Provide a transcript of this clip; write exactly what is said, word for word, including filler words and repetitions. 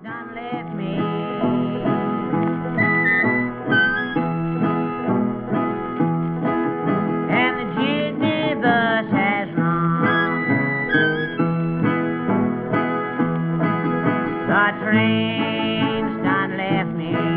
done left me. And the jitney bus has run. The train's done left me.